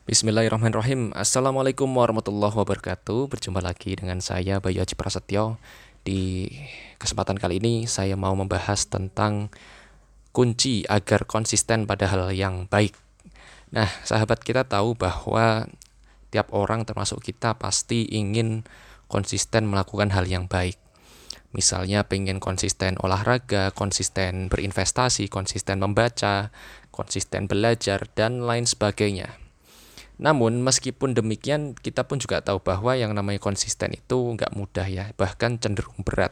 Bismillahirrahmanirrahim. Assalamualaikum warahmatullahi wabarakatuh. Berjumpa lagi dengan saya Bayu Aji Prasetyo. Di kesempatan kali ini saya mau membahas tentang kunci agar konsisten pada hal yang baik. Nah, sahabat, kita tahu bahwa tiap orang termasuk kita pasti ingin konsisten melakukan hal yang baik. Misalnya pengen konsisten olahraga, konsisten berinvestasi, konsisten membaca, konsisten belajar, dan lain sebagainya. Namun meskipun demikian, kita pun juga tahu bahwa yang namanya konsisten itu nggak mudah ya, bahkan cenderung berat.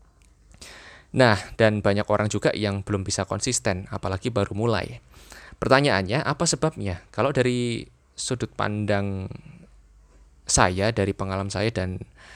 Nah, dan banyak orang juga yang belum bisa konsisten, apalagi baru mulai. Pertanyaannya, apa sebabnya? Kalau dari sudut pandang saya, dari pengalaman saya dan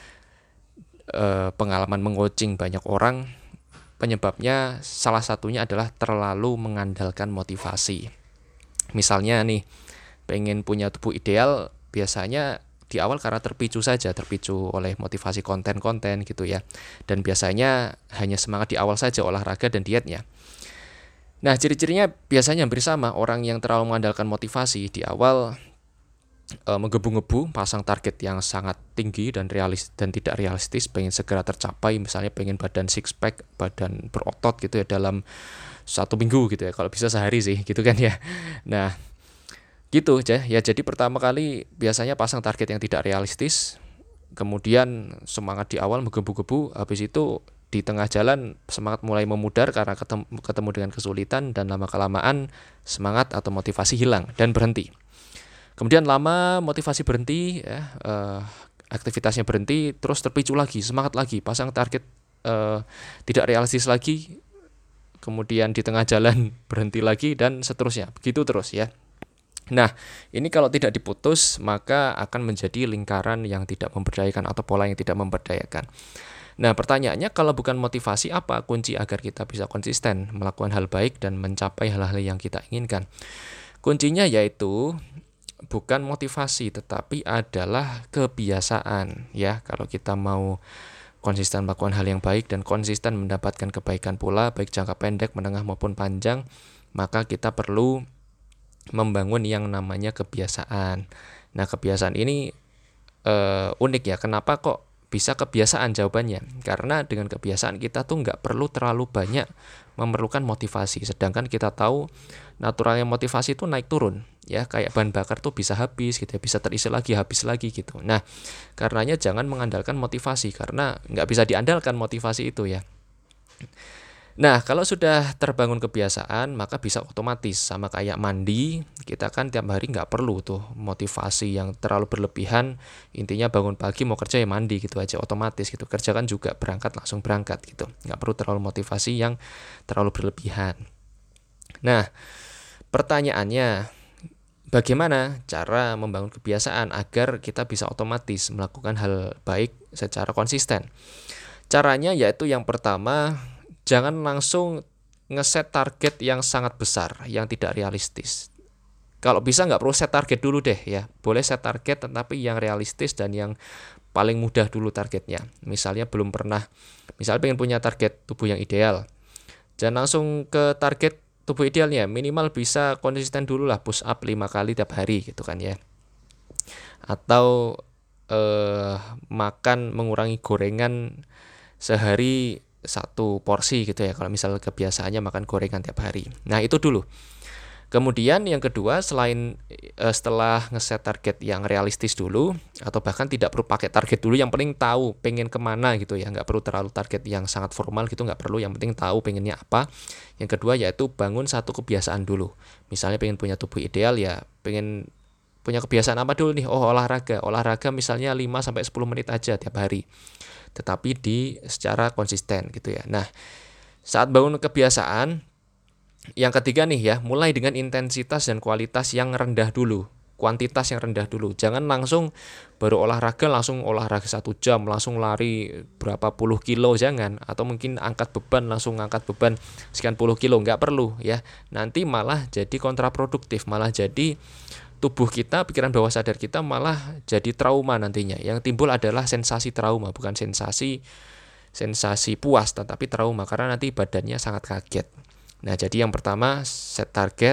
pengalaman mengcoaching banyak orang, penyebabnya salah satunya adalah terlalu mengandalkan motivasi. Misalnya nih, pengen punya tubuh ideal, biasanya di awal karena terpicu saja, terpicu oleh motivasi konten-konten gitu ya. Dan biasanya hanya semangat di awal saja olahraga dan dietnya. Nah, ciri-cirinya biasanya hampir sama. Orang yang terlalu mengandalkan motivasi di awal menggebu-gebu, pasang target yang sangat tinggi dan tidak realistis, pengen segera tercapai, misalnya pengen badan six pack, badan berotot gitu ya dalam 1 minggu gitu ya, kalau bisa sehari sih gitu kan ya. Nah, gitu aja ya. Jadi pertama kali biasanya pasang target yang tidak realistis, kemudian semangat di awal menggebu-gebu, habis itu di tengah jalan semangat mulai memudar karena ketemu dengan kesulitan, dan lama-kelamaan semangat atau motivasi hilang dan berhenti. Kemudian lama motivasi berhenti ya, aktivitasnya berhenti, terus terpicu lagi, semangat lagi, pasang target tidak realistis lagi, kemudian di tengah jalan berhenti lagi, dan seterusnya. Begitu terus ya. Nah, ini kalau tidak diputus, maka akan menjadi lingkaran yang tidak memberdayakan atau pola yang tidak memberdayakan. Nah, pertanyaannya, kalau bukan motivasi, apa kunci agar kita bisa konsisten melakukan hal baik dan mencapai hal-hal yang kita inginkan? Kuncinya yaitu bukan motivasi, tetapi adalah kebiasaan. Ya, kalau kita mau konsisten melakukan hal yang baik dan konsisten mendapatkan kebaikan pula, baik jangka pendek, menengah maupun panjang, maka kita perlu membangun yang namanya kebiasaan. Nah, kebiasaan ini unik ya. Kenapa kok bisa kebiasaan? Jawabannya, karena dengan kebiasaan kita tuh nggak perlu terlalu banyak memerlukan motivasi. Sedangkan kita tahu naturalnya motivasi itu naik turun. Ya, kayak bahan bakar tuh bisa habis gitu ya, bisa terisi lagi, habis lagi gitu. Nah, karenanya jangan mengandalkan motivasi, karena nggak bisa diandalkan motivasi itu ya. Nah, kalau sudah terbangun kebiasaan, maka bisa otomatis, sama kayak mandi. Kita kan tiap hari nggak perlu tuh motivasi yang terlalu berlebihan. Intinya bangun pagi mau kerja ya mandi gitu aja, otomatis gitu. Kerja kan juga berangkat langsung berangkat gitu. Nggak perlu terlalu motivasi yang terlalu berlebihan. Nah, pertanyaannya, bagaimana cara membangun kebiasaan agar kita bisa otomatis melakukan hal baik secara konsisten? Caranya yaitu yang pertama, jangan langsung ngeset target yang sangat besar, yang tidak realistis. Kalau bisa nggak perlu set target dulu deh ya. Boleh set target tetapi yang realistis dan yang paling mudah dulu targetnya. Misalnya pengen punya target tubuh yang ideal. Jangan langsung ke target tubuh idealnya, minimal bisa konsisten dulu lah, push up 5 kali tiap hari gitu kan ya. Atau mengurangi gorengan sehari 1 porsi gitu ya, kalau misal kebiasaannya makan gorengan tiap hari. Nah, itu dulu. Kemudian yang kedua, setelah ngeset target yang realistis dulu, atau bahkan tidak perlu pakai target dulu, yang penting tahu pengen kemana gitu ya, nggak perlu terlalu target yang sangat formal gitu, nggak perlu, yang penting tahu pengennya apa. Yang kedua yaitu bangun satu kebiasaan dulu. Misalnya pengen punya tubuh ideal ya, pengen punya kebiasaan apa dulu nih? Oh, olahraga misalnya 5-10 menit aja tiap hari, tetapi secara konsisten gitu ya. Nah, saat bangun kebiasaan, yang ketiga nih ya, mulai dengan intensitas dan kualitas yang rendah dulu, kuantitas yang rendah dulu. Jangan langsung baru langsung olahraga 1 jam, langsung lari berapa puluh kilo, jangan. Atau mungkin langsung angkat beban sekian puluh kilo, nggak perlu ya. Nanti malah jadi kontraproduktif, malah jadi tubuh kita, pikiran bawah sadar kita malah jadi trauma nantinya. Yang timbul adalah sensasi trauma, bukan sensasi puas, tetapi trauma, karena nanti badannya sangat kaget. Nah, jadi yang pertama, set target,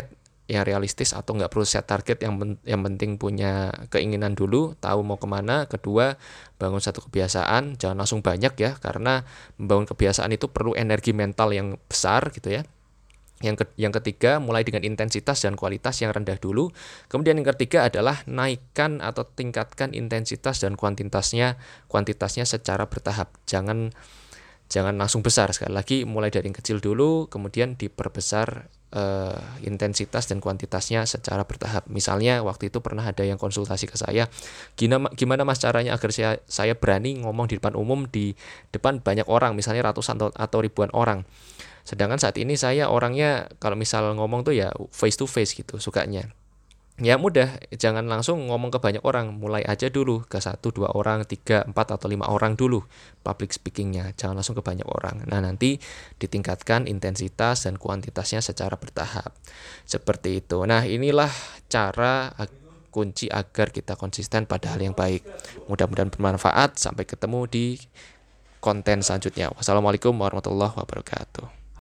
yang realistis atau nggak perlu set target, yang penting punya keinginan dulu, tahu mau kemana. Kedua, bangun satu kebiasaan, jangan langsung banyak ya, karena membangun kebiasaan itu perlu energi mental yang besar gitu ya. Yang ketiga, mulai dengan intensitas dan kualitas yang rendah dulu. Kemudian yang ketiga adalah naikkan atau tingkatkan intensitas dan kuantitasnya secara bertahap. Jangan langsung besar. Sekali lagi, mulai dari yang kecil dulu, kemudian diperbesar intensitas dan kuantitasnya secara bertahap. Misalnya waktu itu pernah ada yang konsultasi ke saya, gimana mas caranya agar saya berani ngomong di depan umum, di depan banyak orang, misalnya ratusan atau ribuan orang. Sedangkan saat ini saya orangnya kalau misal ngomong tuh ya face to face gitu sukanya. Ya mudah, jangan langsung ngomong ke banyak orang, mulai aja dulu ke 1, 2 orang, 3, 4 atau 5 orang dulu public speakingnya, jangan langsung ke banyak orang. Nah nanti ditingkatkan intensitas dan kuantitasnya secara bertahap, seperti itu. Nah inilah cara kunci agar kita konsisten pada hal yang baik. Mudah-mudahan bermanfaat, sampai ketemu di konten selanjutnya. Wassalamualaikum warahmatullahi wabarakatuh.